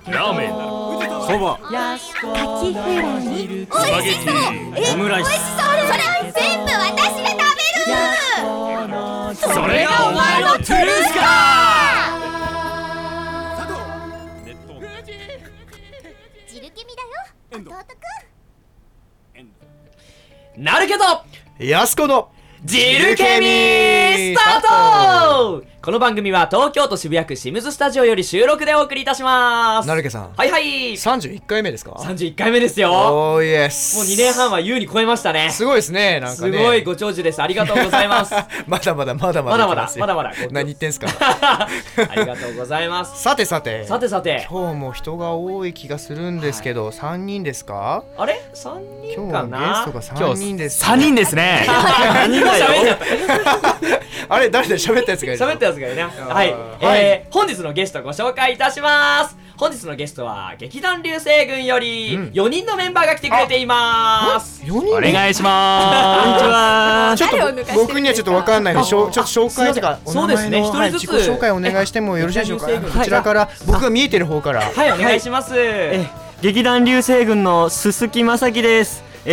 ラーメン、そば、 カキフライ、 スパゲティ、オムライス。 それ全部私が食べる。 それがお前のトゥルースか。 ジルケミだよ、弟くん。 なるけどやすこのジルケミスタート。この番組は東京都渋谷区シムズスタジオより収録でお送りいたします。 なるけさん、 はいはい、 31回目ですか。 31回目ですよ。 おーイエス。 もう2年半は優に超えましたね。 すごいですね。なんかね、 すごいご長寿です。ありがとうございますまだまだまだ何言ってんすかありがとうございます。 さてさて今日も人が多い気がするんですけど、3人ですか。 あれ3人今日はかな。 ゲストが3人です。 3人ですね。 3人だよ。 あれ誰で喋ったやつがいる。 喋ったやつがいるね。はい、本日のゲストご紹介いたします。本日のゲストは劇団流星群より4人のメンバーが来てくれています。 4人お願いしまこんにちは。 ちょっと僕にはちょっと分かんないので、ちょっと紹介とか、 そうですね、一人ずつ自己紹介お願いしてもよろしいでしょうか。 はいこちらから僕が見えてる方から。 はい、お願いします。 劇団流星群の鈴木正樹です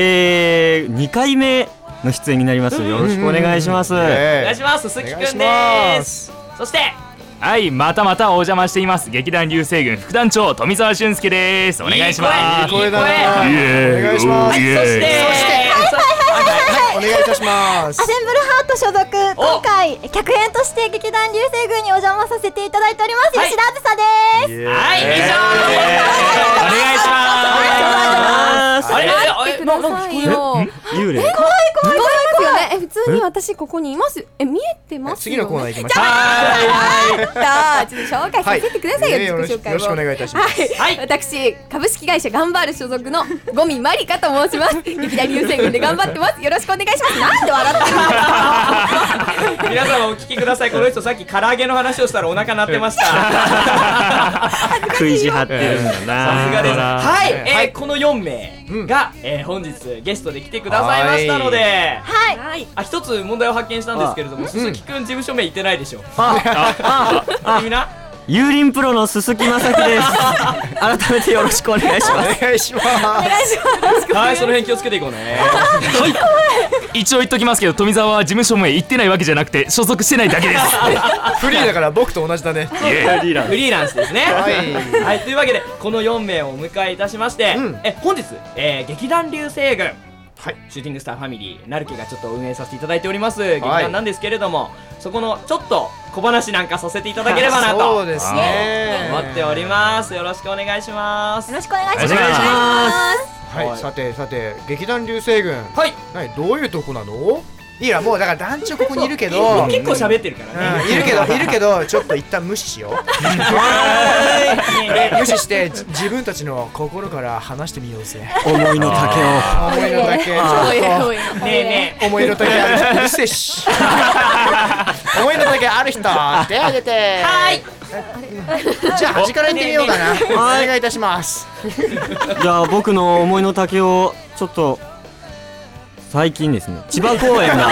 。2回目の出演になります。よろしくお願いします。 お願いします。鈴木くんです。そしてはい、またまたお邪魔しています。劇団流星群副団長富澤俊介です。お願いします。 いい声だな。 イエーイ、 お願いします。 イエーイ。 そしてお願いいたします。 アセンブルハート所属、今回客演として劇団流星群にお邪魔させていただいております、 はい吉田あずさです。 はい、以上。 お願いします。 あれ、 待ってくださいよ。 幽霊。 怖いですよね。普通に私ここにいます。見えてますよね。 次のコーナー行きましょう。 ちょっと紹介させてくださいよ、自己紹介を。 よろしくお願いいたします。 はい私株式会社頑張る所属の五味まりかと申します。劇団流星群で頑張ってます。よろしくお願いします。なんで笑ってるんですか。 皆様お聞きください。この人さっき唐揚げの話をしたらお腹鳴ってました。 食い地張ってるんだな。 さすがです。はい、 はいこの4名が、本日ゲストで来てくださいましたので、 はい。 一つ問題を発見したんですけれども、鈴木くん事務所名言ってないでしょ。みんな幽霊プロの鈴木正樹です。改めてよろしくお願いします。 お願いします。 はい、その辺気をつけていこうね。 一応言っときますけど、富澤は事務所名言ってないわけじゃなくて所属してないだけです。 フリーだから僕と同じだね。 イエーイ。 フリーランスですね。 はいはい、というわけでこの4名をお迎えいたしまして、本日、劇団流星群、シューティングスターファミリーなるけがちょっと運営させていただいております劇団なんですけれども、そこのちょっと小話なんかさせていただければなそとうですね。 思っております。よろしくお願いします。 よろしくお願いします。 お願いしはい、さて劇団流星群、 はい、 どういうとこなの。いやもうだから団長ここにいるけど、 結構喋ってるからね。 いるけどちょっと一旦無視しよう。無視して自分たちの心から話してみようぜ。 思いの丈を。 思いの丈、ちょっとねえね思いの丈ある人、うるせえし。思いの丈ある人手挙げて。 はい。 じゃあ端から行ってみようかな。お願いいたします。 じゃあ僕の思いの丈をちょっと最近ですね、千葉公園が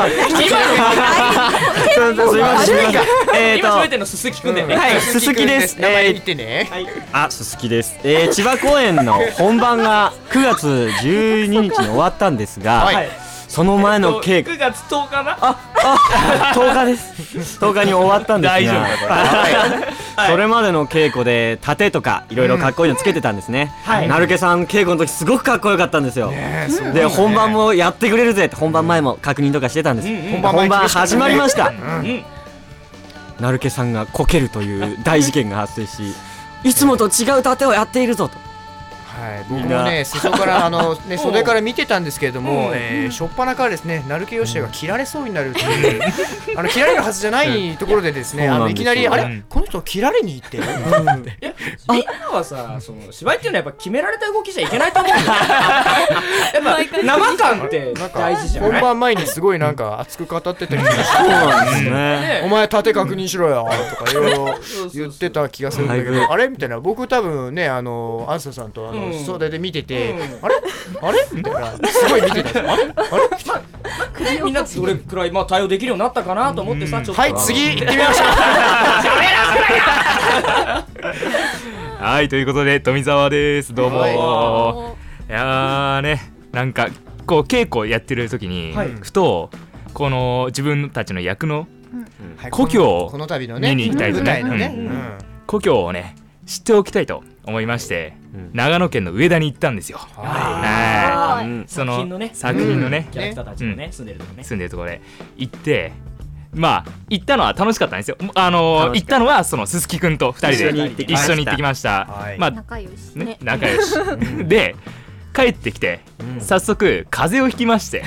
すいません。 今喋ってるの鈴木くんだよね。 はい、鈴木です。 名前言ってね。 鈴木です。千葉公園の本番が9月12日に終わったんですが、その前の稽古 9月10日な。 10日です。10日に終わったんです大丈夫が、それまでの稽古で盾とかいろいろかっこいいのつけてたんですね。なるけさん稽古の時すごくかっこよかったんですよ。で本番もやってくれるぜって本番前も確認とかしてたんです。本番始まりました。なるけさんがこけるという大事件が発生し、いつもと違う盾をやっているぞと。 僕もね、裾から袖から見てたんですけれども、初っ端からですね、成木義が切られそうになるっていう、切られるはずじゃないところでですね、いきなりあれこの人切られに行ってる。 みんなはさ、その芝居っていうのはやっぱ決められた動きじゃいけないと思うんだよ。やっぱ生感って大事じゃない。 本番前にすごいなんか熱く語ってたりとかして、 そうなんですね。 お前盾確認しろよとかいろいろ言ってた気がするんだけど、あれみたいな、僕多分ね、あずささんと袖で見てて、あれみたいな、すごい見てたんですよ。あれみんなどれくらい対応できるようになったかなと思ってさ、ちょっとはい、次行ってみましょう。 はい、ということで富澤です。どうも。 はいやーね、なんかこう稽古やってる時に、ふとこの自分たちの役の故郷をこの度のね見に行きたいと舞台のね、 ね故郷をね知っておきたいと思いまして、長野県の上田に行ったんですよ。はいその作品のねキャラクターたちのね住んでるとこね。 住んでるところで行って、まあ行ったのは楽しかったんですよ。行ったのはそのすすきくんと2人で一緒に行ってきました。まあ仲良しね、仲良しで帰ってきて早速風邪をひきまして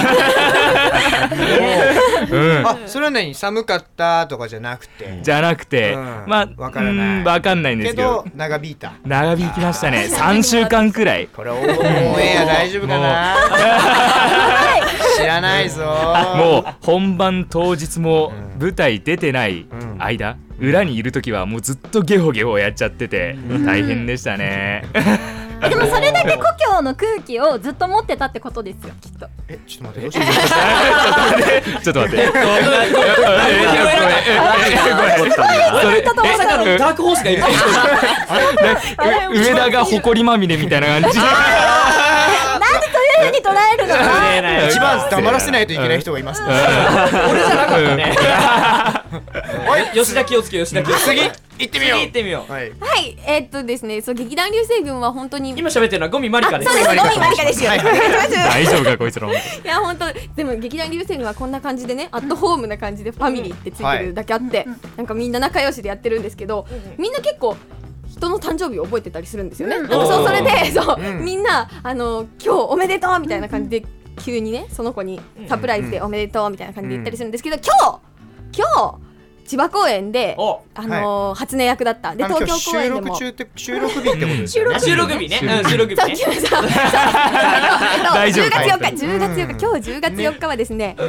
あ、それは何、寒かったとかじゃなくてじゃなくて、まあわからない、 わかんないんですけど長引いた、 長引きましたね。3週間くらい。 これオンエア大丈夫かな知らないぞ。 もう本番当日も舞台出てない間、裏にいる時はもうずっとゲホゲホやっちゃってて大変でしたね。 でもそれだけ故郷の空気をずっと持ってたってことですよ、きっと。 ちょっと待って、どうしたちょっと待って。 まさかのダークホースがいる。 上田が埃まみれみたいな感じ。 なんでそういう風に捉えるのか。 一番黙らせないといけない人がいますね。 俺じゃなかったね。吉田気をつけ、吉田気をつけ。 次行ってみよう。 行ってみよう。 はい。 ですね、そう劇団流星群は本当に今喋ってるのはゴミマリカです。 そうです、ゴミマリカですよ。 大丈夫かこいつら。 いや本当でも劇団流星群はこんな感じでね、アットホームな感じでファミリーってついてるだけあって、なんかみんな仲良しでやってるんですけど、みんな結構人の誕生日を覚えてたりするんですよね。そう、それでそうみんな今日おめでとうみたいな感じで急にね、その子にサプライズでおめでとうみたいな感じで言ったりするんですけど、今日千葉公園で初音役だった。で東京公演でも収録日ってことですよね。 収録日ね。収録日ね。 大丈夫かい。 10月4日、今日10月4日はですね、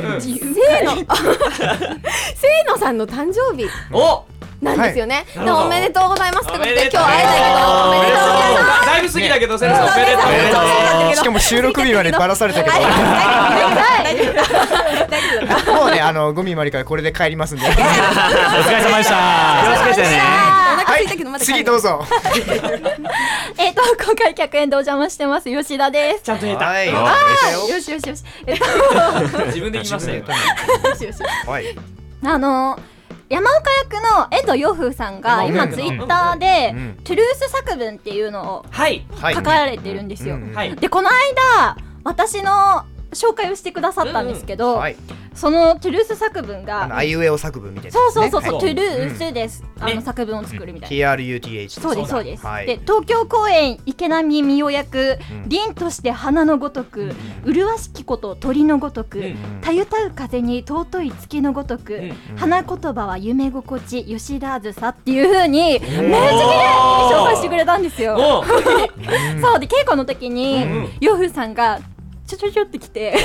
清野さんの誕生日なんですよね。でおめでとうございますってことで、今日会えないけどおめでとうございます。 だいぶ過ぎだけど、セレさんおめでとう。 しかも収録日までバラされたけど、もうね、ゴミまりからこれで帰りますんで。お疲れ様でした。 気をつけてね。 はい、次どうぞ。 今回客演でお邪魔してます吉田です。 ちゃんと言えた。 よし。 自分で言いましたよ。 はい。 山岡役の江戸洋風さんが今ツイッターでトゥルース作文っていうのを書かれてるんですよ。でこの間私の紹介をしてくださったんですけど、そのトゥルース作文があいうえお作文みたいな、 そうトゥルースです。作文を作るみたいな。 TRUTH。 そうです。で東京公演池波美代役、凛として花のごとく、麗しきこと鳥のごとく、たゆたう風に尊い月のごとく、花言葉は夢心地吉田あずさっていう風にめっちゃ綺麗に紹介してくれたんですよ。そうで稽古の時に洋風さんがちょってきて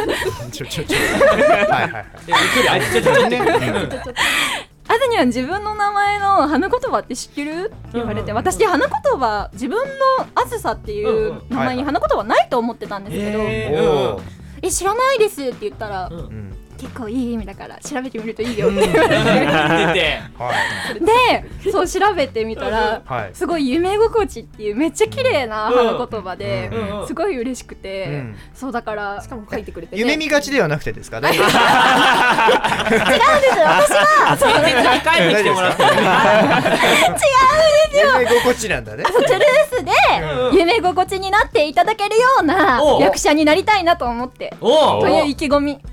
あずには自分の名前の花言葉って知ってるって言われて、私花言葉自分のあずさっていう名前に花言葉ないと思ってたんですけど、知らないですって言ったら、結構いい意味だから調べてみるといいよって言われて、でそう調べてみたらすごい夢心地っていうめっちゃ綺麗な花言葉ですごい嬉しくて、そうだからしかも書いてくれて、 夢見がちではなくてですか？違うんですよ。 私はそう帰ってきてもらって違うんですよ。 夢心地なんだね。 トゥルースで夢心地になっていただけるような役者になりたいなと思ってという意気込み。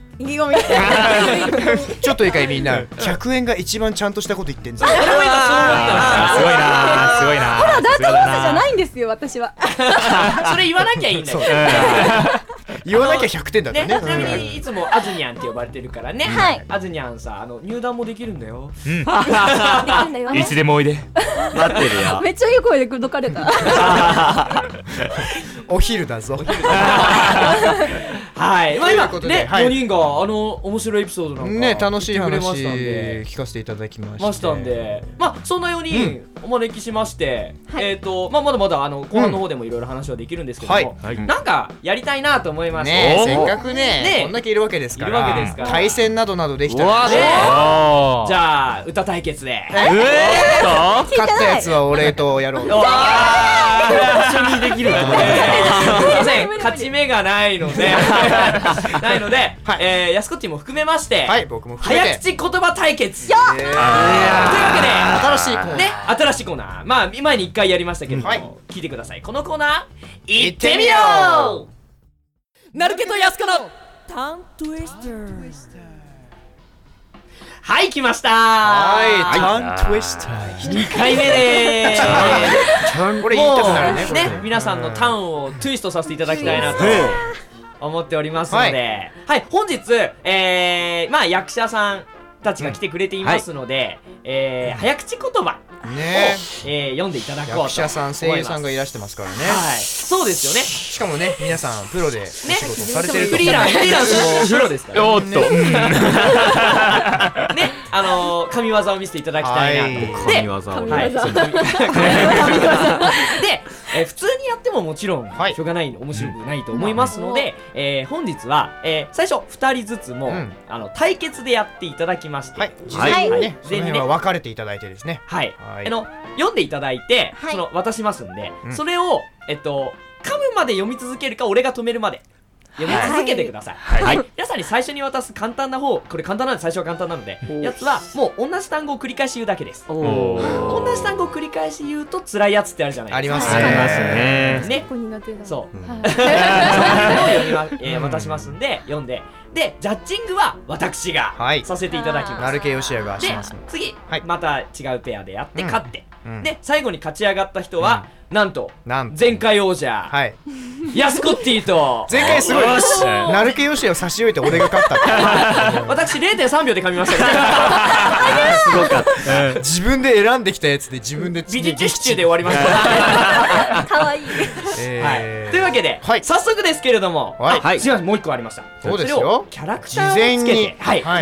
ちょっといいかいみんな、100円が一番ちゃんとしたこと言ってんじゃん。 すごいな。 ほらダークホースじゃないんですよ私は。 それ言わなきゃいいんだよ。 言わなきゃ100点だったね。 ちなみにいつもあずにゃんって呼ばれてるからね。あずにゃんさ、入団もできるんだよ。 いつでもおいで。 待ってるよ。 めっちゃいい声で口説かれた。 お昼だぞ。 ははい、まあ今ということでね、4人が面白いエピソードなんかね、楽しい話言ってくれましたんで聞かせていただきまましたんで、まあそんな4人お招きしまして、まあまだまだ後半の方でもいろいろ話はできるんですけども、なんかやりたいなと思いまして、 せっかくねこんだけいるわけですから、対戦などなどできたら、 じゃあ歌対決で勝ったやつは俺とやろう。 一緒にできるってことですか？ すいません、勝ち目がないのでやすこっちも含めまして、 僕も含めて早口言葉対決というわけで新しいコーナー、 ね、新しいコーナー、まあ前に1回やりましたけれども、聞いてください。このコーナー行ってみよう。なるけとやすこのタントゥイスター。はい、来ましたー。 タントゥイスター 2回目でーす。 これ言いたくなるね。 ね、皆さんのターンをトゥイストさせていただきたいなと思っておりますので、はい、本日、まあ役者さんたちが来てくれていますので、早口言葉ね、 読んでいただこうと思います。 役者さん、声優さんがいらしてますからね。 はい、そうですよね。 しかもね、皆さんプロでお仕事をされてると。 フリーランスのプロですから。 おっと。ね、 神業を見せていただきたいなと。 神業を。 で、普通にやってももちろんしょうがない、面白くないと思いますので、本日は最初2人ずつも対決でやっていただきまして、 事前にね、その辺は分かれていただいてですね。 はい。読んでいただいて、渡しますんで、それを噛むまで読み続けるか、俺が止めるまで読み続けてください。はい。皆さんに最初に渡す簡単な方、これ簡単なので最初は簡単なので、やつはもう同じ単語を繰り返し言うだけです。同じ単語を繰り返し言うと辛いやつってあるじゃないですか。 ありますね。 ね。そう。渡しますんで読んで、でジャッジングは私がさせていただきます。 なるけよしやがします。 次また違うペアでやって勝って、で最後に勝ち上がった人はなんと前回王者ヤスコッティと前回すごいなるけよしやを差し置いて俺が勝った私 0.3 秒で噛みましたけどすごかった。自分で選んできたやつで自分で美術集で終わりましたかわいい。 というわけで早速ですけれども、すいません、もう一個ありました。 そうですよ。 キャラクターをつけて、 忘れてた。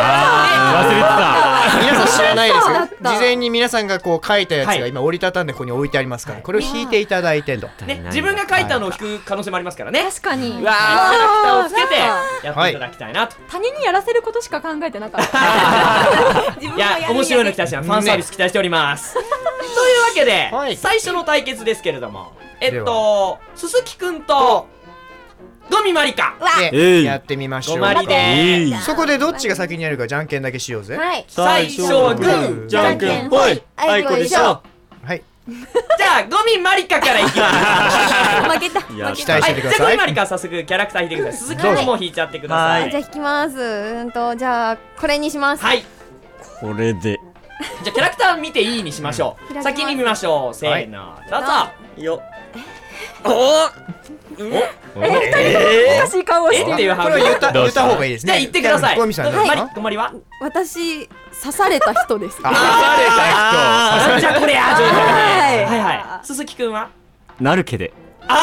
皆さん知らないですよ。事前に皆さんがこう書いたやつが今折りたたんでここに置いてありますから、これを引いていただいてと。 ね、自分が書いたのを引く可能性もありますからね。 確かに。 キャラクターをつけてやっていただきたいなと。 他人にやらせることしか考えてなかった。 いや、面白いの期待してます。ファンサービス期待しております。というわけで、最初の対決ですけれども、鈴木くんとゴミマリカでやってみましょう。 ゴマリでそこでどっちが先にやるかじゃんけんだけしようぜ。 最初はグー、 じゃんけんぽい。あいこでしょ。 はい。 じゃあゴミマリカからいきます。 負けた。 期待しててください。 じゃあゴミマリカ早速キャラクター引いてください。鈴木くんも引いちゃってください。 じゃあ引きます。じゃあこれにします。 はい。 これで。 じゃあキャラクター見ていいにしましょう。先に見ましょう。せーの、どうぞ。 よ。 おかしい顔をしてる。 これは言った方がいいですね。 じゃあ言ってください。 ゴミさん。 ゴマリは私刺された人です。 刺された人。じゃあこれや。はいはい。鈴木くんはなるけで。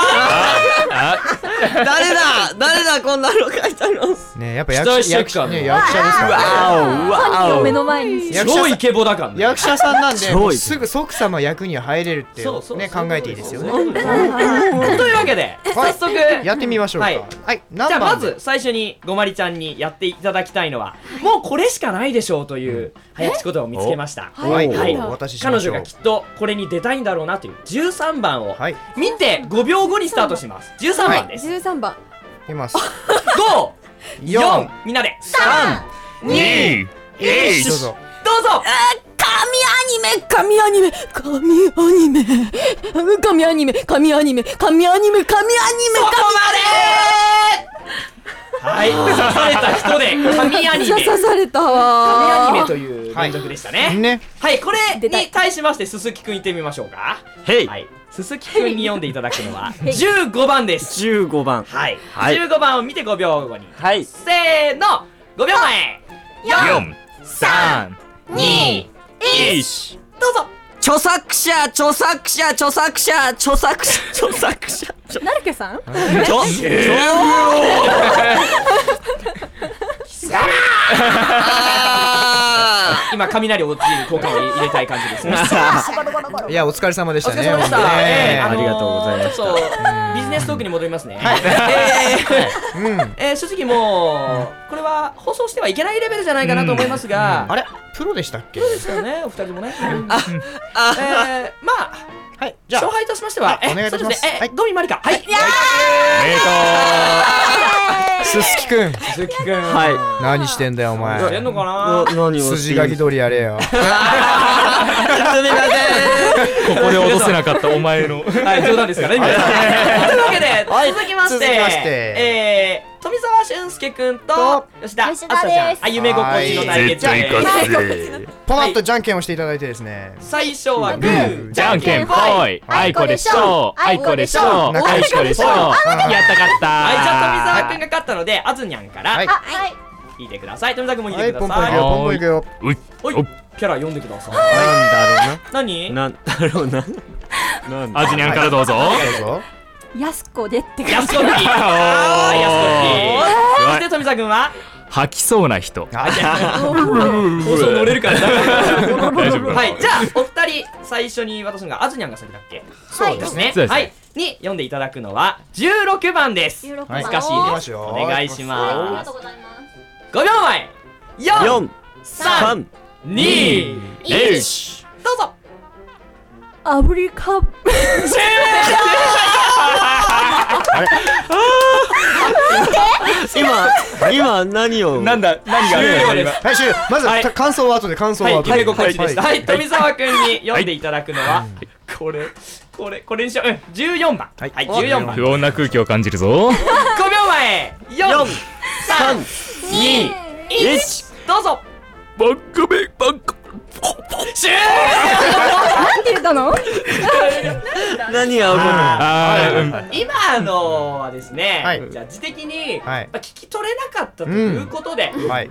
誰だこんなの書いたのね、やっぱ役者ですからね。 犯人を目の前に超イケボだからね。 役者さんなんですぐ即さま役に入れるってね、考えていいですよね。というわけで早速やってみましょうか。はい。 じゃあまず最初にごまりちゃんにやっていただきたいのは、もうこれしかないでしょうという早口言葉を見つけました。彼女がきっとこれに出たいんだろうなという13番を見て5秒後にスタートします。13番です。 13番いきます。 5、4、みんなで3、2、1、どうぞ。 神アニメはい、刺された人で神アニメ。 刺されたわ。 神アニメという連続でしたね。はい、これに対しまして鈴木くん言ってみましょうか。はい。鈴木くんに読んでいただくのは15番です。 15番。 はい。15番を見て5秒後に。はい。せーの、5秒前。4、3、2、1、どうぞ。 著作者なるけさん今雷落ちる効果を入れたい感じですね。 いやお疲れ様でしたね。 お疲れ様でした。 ありがとうございました。 ちょっとビジネストークに戻りますね。正直もうこれは放送してはいけないレベルじゃないかなと思いますが、 あれプロでしたっけ？ そうですよね、お二人ともね。まあはい、じゃあ勝敗としましては、 お願いいたします。 ドミマリカ、はい。 すすきくん、 鈴木くん、 は何してんだよお前。 やんのかな。 何を筋書き通りやれよ。 すみません。 ここで落とせなかったお前のはい、冗談ですからね。皆さんというわけで続きまして富澤俊介くんと吉田あさちゃん、夢心地の対決。 ポナッとじゃんけんをしていただいてですね。 最初はグーじゃんけんぽいあいこでしょうあいこでしょうあいこでしょうやったかったはい、じゃあ富澤くんが勝ったのであずにゃんからはい引いてください。富澤くんも引いはい、 てくポださい。 ンポンいくよ、ポンポンいくよ。 おい、キャラ読んでください。何？ なんだろうな。 あずにゃんからどうぞどうぞ。 やすこでってやすこっぴー。やすこっぴー。そして富澤くんは吐きそうな人放送乗れるから大丈夫。はい、じゃあお二人最初に渡すのがあずにゃんが先だっけ？そうですね。 そうですねはい。に読んでいただくのは16番です。難しいです。お願いします。5秒前。4、3、2、1。どうぞ。 アフリカ今何を何が終了です。 はい、終了。まず感想は後で、感想は後で。 はい、心地でした。はい、富澤くんに読んでいただくのはこれにしよう。14番。はい、14番。 不穏な空気を感じるぞ 5秒前。4、3、2、1。どうぞ。 バックベバック終了。 なんて言ったの？ 何が起こ今のはですね、 はいじゃあ字的にはい聞き取れなかったということで、 はい。 あずにゃん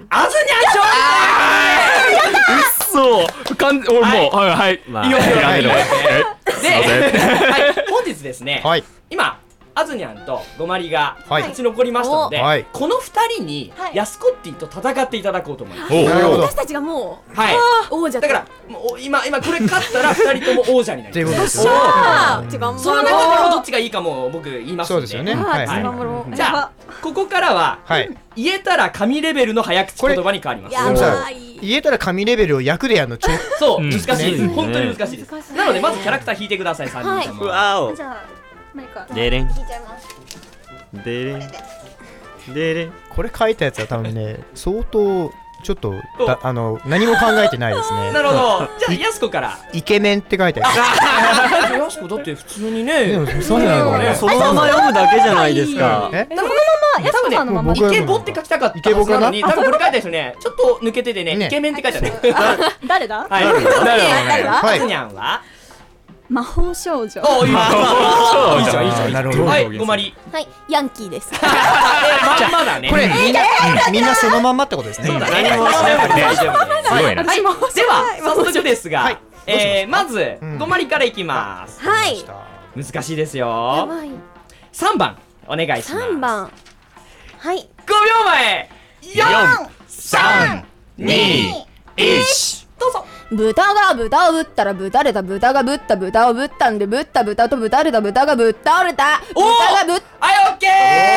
そう俺もはいはいまあいいよ選んでる勝利で、 すいませんはい、本日ですね、 はい。 今あずにゃんとごまりがはい勝ち残りましたので、 はいこの2人にヤスコッティと戦っていただこうと思います。 おうなるほど。 私たちがもはい、 う王者だからもう今これ勝ったら2人とも王者になっていうります。 ことですよ。 その中からどっちがいいかも僕言いますんで。 そうですよね。はい。 はい頑張ろう。 じゃあここからははい。 言えたら神レベルの早口言葉に変わります。 やでもさばい。 言えたら神レベルを役でやるのそう、 うん難しいです、 ね本当に難しいです。 難しいなのでまずキャラクター引いてください、3人とも。 わおじゃあマイカデレン聞いちゃいます。 デレンデレンこれ書いたやつは多分ね、相当ちょっと何も考えてないですね。 なるほど。じゃあやすこから。 イケメンって書いてある。 やすこだって普通にね。 でもそうじゃないのかな。 そのまま読むだけじゃないですか。 え？ やすこさんのまま僕はイケボって書きたかったイケボかなはずのに、多分これ書いた人ね、ちょっと抜けててね、 ねイケメンって書いてあるね。 誰だ？ はい。 誰だろうねあずにゃんは。 魔法少女お、いいじゃん。いいじゃん、いいじゃん。 なるほど。 はい、ごまり。 はい、ヤンキーです。 まんまだね。 これみんなそのまんまってことですね。 そうだね。何もしてなくて大丈夫です。 すごいなはい、では早速ですが、 はいまずうんごまりからいきます。 はい。 難しいですやよ。 ばい。 3番お願いします。 3番。はい。 5秒前。4、3、2、1。どうぞ。 豚が豚をぶったら豚れた豚がぶった豚をぶったんでぶった豚と豚れた豚がぶっ倒れた豚がぶっはい、オッケ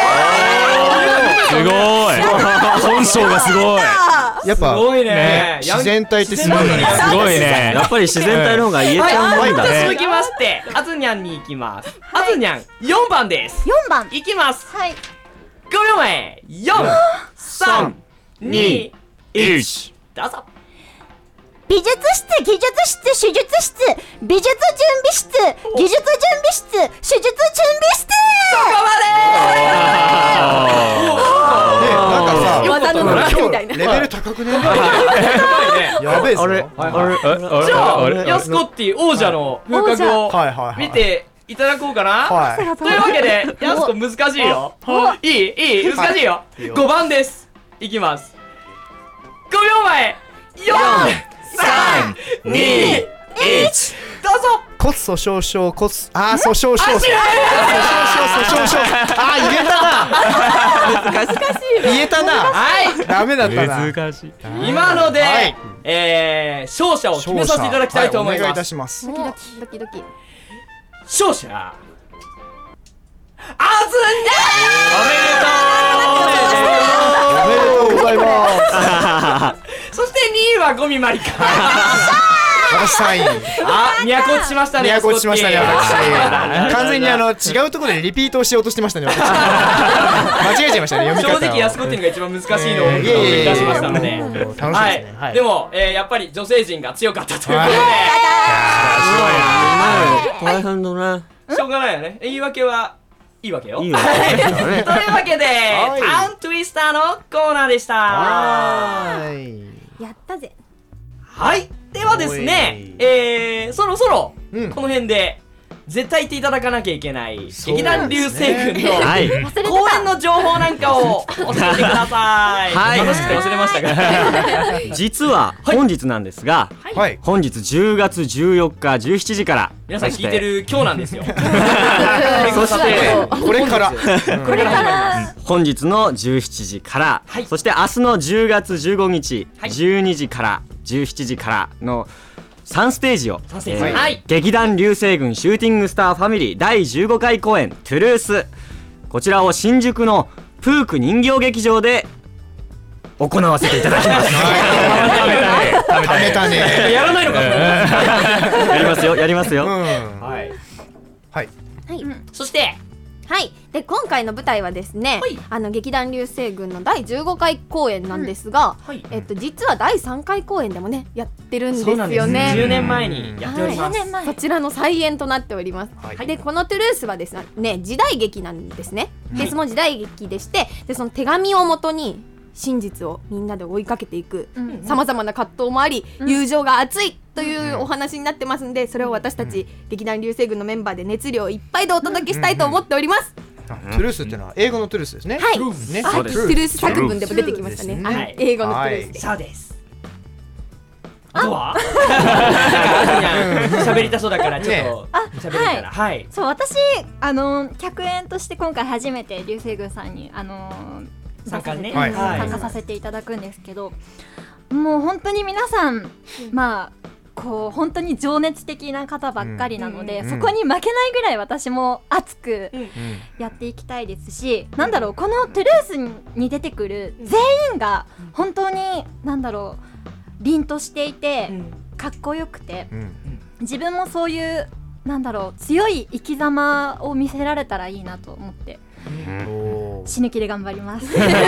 すごい本性がすごいやっぱすごいね。 自然体ってすごいね。 すごいねやっぱり自然体の方が言えちゃうもんだじゃあね。 続きましてあずにゃんに行きます。あずにゃん4番です。 4番いきます。 はい 5秒前。4、3、2、1。どうぞ。 美術室技術室手術室美術準備室技術準備室手術準備室なんかさ、 技の今日みたいな。 レベル高くね。 ややべえぞ。 あれじゃあヤスコッティ王者の風格をはいはいはい。 見ていただこうかな。 はい。 というわけでヤスコ難しいよ。いい難しいよ。 いいよ 5番です。いきます。5秒前。4、3、2、1。 骨粗しょう症骨粗しょう症言えたな難しい言えたなはいダメだったな難しい。 今ので、 はい勝者を決めさせていただきたいと思いお願いいます。 たしますドキドキドキ勝者あずにおめでとうございますそして2位はゴミマリカ私3位都落ちしましたね。 都落ちしましたね私完全に違うところでリピートをしようとしてましたね私間違えちゃいましたね読み方正直ヤスコッティのが一番難しいのを出しましたので、 楽しいですねはいでも、やっぱり女性陣が強かったということで、 大変だね。 しょうがないよね。言い訳はいいわけよ。 いいわ。 というわけで、タントゥイスターのコーナーでした。 やったぜ。 はい、ではですね、そろそろこの辺で絶対言っていただかなきゃいけない劇団流星群の公演の情報なんかを教えてください。 はい楽しくて忘れましたが実は本日なんですが、 はい本日10月14日17時から皆さん聞いてる今日なんですよ。 そしてこれから本日の17時から、 はいそして明日の10月15日、 はい 12時から17時からの3ステージを、 三ステージはい劇団流星群シューティングスターファミリー第15回公演トゥルース、こちらを新宿のプーク人形劇場で行わせていただきます。 食べたねやらないのか。 やりますよやりますよ、 はい。 はいそしてはいで今回の舞台はですね、劇団流星群の第15回公演なんですが、 はい実は第3回公演でもねやってるんですそうなんですよね。 10年前にやっております。 そちらの再演となっております、 はいでこのトゥルースはですね時代劇なんですね、でその時代劇でしてでその手紙をもとに真実をみんなで追いかけていくさまざまな葛藤もあり、友情が熱いというお話になってますんで、それを私たち劇団流星群のメンバーで熱量いっぱいでお届けしたいと思っております。 トゥルースってのは英語のトゥルースですねはい、 ねトゥルース作文でも出てきましたね、 はい英語のトゥルースで、 そうです。あとは喋りたそうだからちょっと喋るから。はい。 そう私客演として今回初めて流星群さんに参加ね。 はい参加させていただくんですけど、もう本当に皆さんまあこう本当に情熱的な方ばっかりなので、そこに負けないぐらい私も熱くやっていきたいですし、なんだろうこのトゥルースに出てくる全員が本当になんだろう凛としていてかっこよくて、自分もそういうなんだろう強い生き様を見せられたらいいなと思って死ぬ気で頑張ります。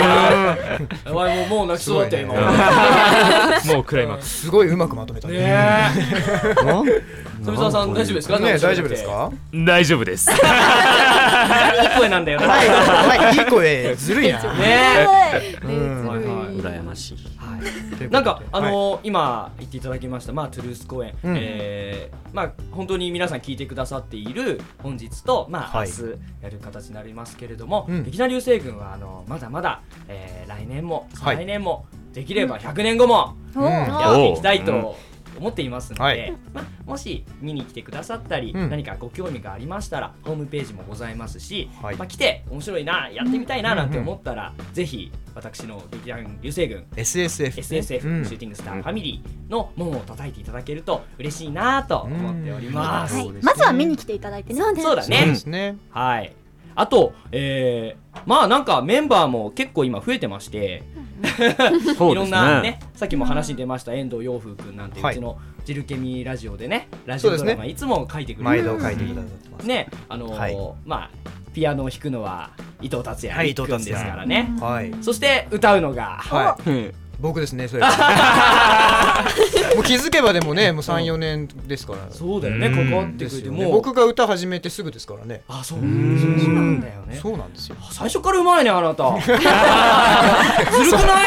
もう泣きそうだったよ今。 もうクライマックス。 すごいうまくまとめたね富澤さん大丈夫ですか？ ね大丈夫ですか？ 大丈夫です。 いい声なんだよね。 はいいい声ずるいなね。 羨ましい。 なんか今言っていただきましたトゥルース公演、本当に皆さん聞いてくださっている本日と明日やる形になりますけれども、劇団流星群はまだまだ来年も再来年もできれば100年後もやっていきたいと思っていますので、もし見に来てくださったり、何かご興味がありましたらホームページもございますし、来て面白いなやってみたいななんて思ったら、ぜひ私の劇団流星群 SSF シューティングスターファミリーの門を叩いていただけると嬉しいなと思っております。 まずは見に来ていただいてね。 そうだね。はい。あとなんかメンバーも結構今増えてまして、いろんなね、さっきも話に出ました遠藤洋風くんなんて、うちのジルケミラジオでねラジオドラマいつも書いてくれる、 毎度書いてくださってますね。ピアノを弾くのは伊藤達也くんですからね。そして歌うのが僕ですね。それもう気づけばでもねもう 3,4 年ですから。 そうだよね。関わってくれても僕が歌始めてすぐですからね。 あ、そうなんだよね。 そうなんですよ。 最初からうまいねあなた。ずるくない？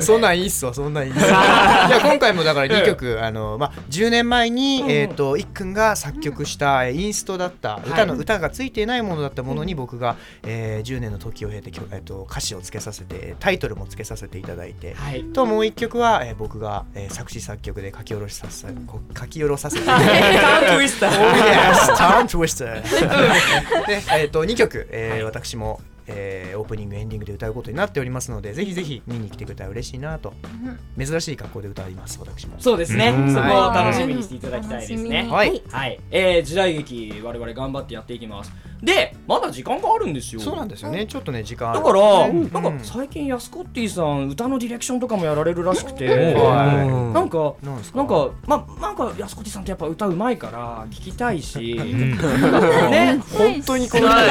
そんなんいいっすわ。そんなんいいっすわ。いや今回もだから2曲10年前にいっくんが作曲したインストだった歌がついていないものだったものに僕が10年の時を経て歌詞をつけさせてタイトルもつけさせていただいてともう1曲は僕が作詞作曲で書き下ろさせてターントゥイスターターントゥイスターで2曲私もオープニングエンディングで歌うことになっておりますので、ぜひぜひ見に来てくれたら嬉しいなと。珍しい格好で歌います、私も。 そうですね、そこを楽しみにしていただきたいですね。 はい、 時代劇我々頑張ってやっていきます。でまだ時間があるんですよ。 そうなんですよね、ちょっとね時間あるだからなんか最近ヤスコッティさん歌のディレクションとかもやられるらしくて、なんかヤスコッティさんってやっぱ歌うまいから聞きたいし、ね、 本当にこのなん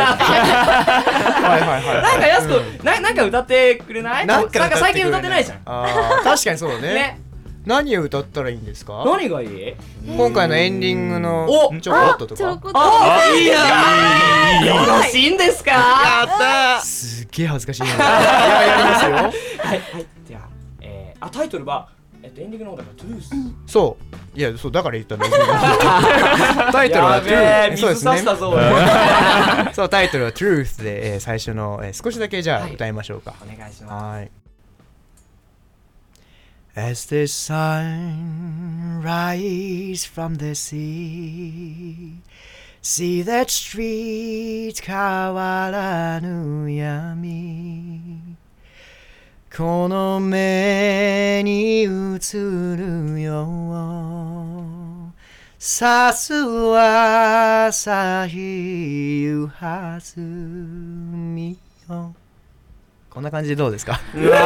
かヤスコなんか歌ってくれない？なんか最近歌ってないじゃん。 確かにそうだね。何を歌ったらいいんですか？ 何がいい？ 今回のエンディングのちょこっととか。 いいな。よろしいんですか？ やったー。すっげえ恥ずかしいな。やりますよ。はいじゃあタイトルはエンディングの方だからトゥース。 そう。いやそうだから言ったんだ。タイトルは Truth。そうですね。そうタイトルは Truth で最初の少しだけじゃあ歌いましょうか。 お願いします。はい。 As the sun rises from the sea, see that street 変わらぬ闇、この目に映るよ、さすは朝日夕はずみよ。こんな感じでどうですか？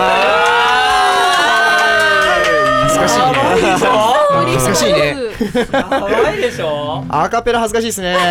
難しいね。難しいね。 やばいでしょ。 アカペラ恥ずかしいですね。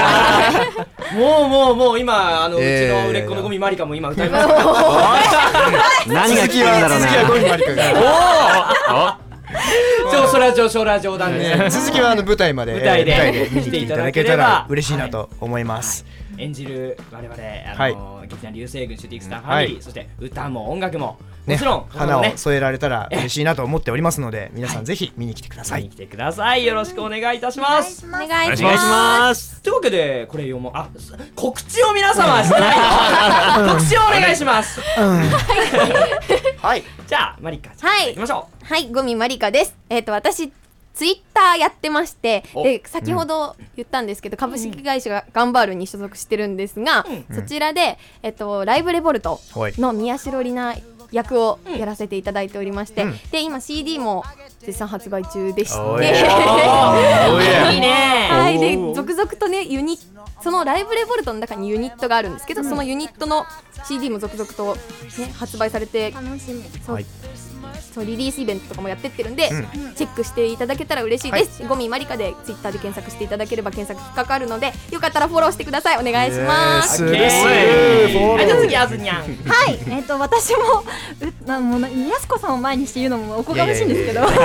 もう今うちの売れっ子のゴミマリカも今歌います。 何が聞くんだろうな。 続きはゴミマリカが。 それは冗談です。 続きは舞台で見に来ていただけたら嬉しいなと思います。 演じる我々劇団流星群シューティングスターファミリー、そして歌も音楽ももちろん花を添えられたら嬉しいなと思っておりますので、皆さんぜひ見に来てください。 見に来てください。よろしくお願いいたします。 お願いします。 というわけでこれ告知を皆様してないの？告知をお願いします。はい。じゃあマリカちゃん行きましょう。 はい、ゴミマリカです。私ツイッターやってまして、で先ほど言ったんですけど、株式会社ガンバールに所属してるんですが、そちらでライブレボルトの宮代里奈役をやらせていただいておりまして、で今 CD も絶賛発売中でして、いいね。 はい、で続々とねそのライブレボルトの中にユニットがあるんですけど、そのユニットの CD も続々と、ね、発売されて、 楽しみ。 そうリリースイベントとかもやってってるんで、チェックしていただけたら嬉しいです。ゴミマリカでツイッターで検索していただければ検索引っかかるので、よかったらフォローしてください。お願いします。 じゃあ次あずにゃん。 はい、私もやすこさんを前にして言うのもおこがましいんですけど、11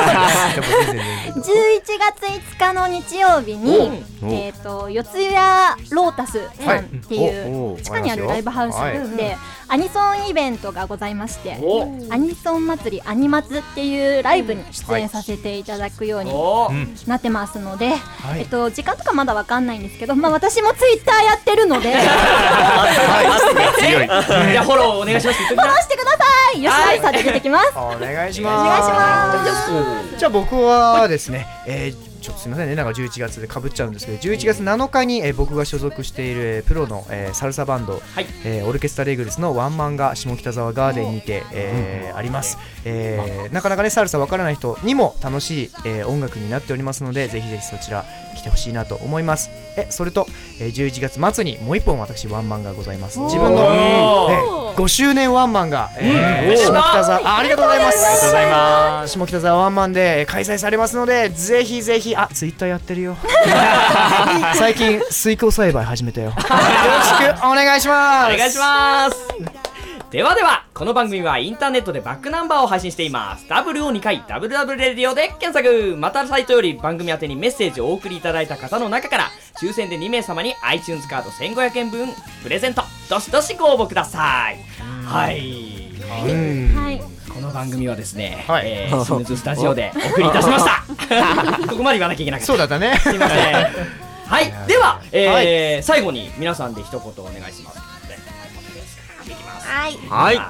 月5日の日曜日に四谷ロータスさんっていう地下にあるライブハウスでアニソンイベントがございまして、アニソン祭りアニマツっていうライブに出演させていただくようになってますので、時間とかまだわかんないんですけど、私もツイッターやってるので、 強い。じゃあフォローお願いします。 フォローしてください。よしまりさんで出てきます。 お願いします。じゃあ僕はですね、ちょっとすみませんね、なんか11月でかぶっちゃうんですけど、11月7日に僕が所属しているプロのサルサバンド、オルケストラレグルスのワンマンが下北沢ガーデンにてあります。なかなかねサルサわからない人にも楽しい音楽になっておりますので、ぜひぜひそちら来てほしいなと思います。それと11月末にもう一本私ワンマンがございます。自分の5周年ワンマンが下北沢、ありがとうございます。ありがとうございます。下北沢ワンマンで開催されますので、ぜひぜひツイッターやってるよ。最近水耕栽培始めたよ。よろしくお願いします。 お願いします。ではこの番組はインターネットでバックナンバーを配信しています。 W を2回 WW レディオで検索。またサイトより番組宛てにメッセージをお送りいただいた方の中から抽選で2名様に iTunes カード1500円分プレゼント。どしどしご応募ください。はい、この番組はですね、スムーズスタジオでお送りいたしました。ここまで言わなきゃいけなかった。 そうだったね。 すいません。はい、では、最後に皆さんで一言お願いします。いきます。 はい。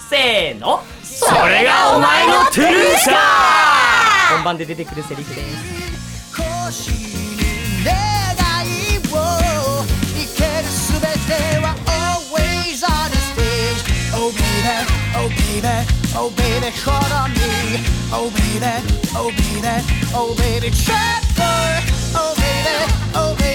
せーの、 それがお前のトゥルーさ。 本番で出てくるセリフです。 星に願いを生けるすべては always on the stage. Oh baby, oh baby, oh baby, follow me. Oh baby, oh baby, oh baby, trapper. Oh baby, oh baby.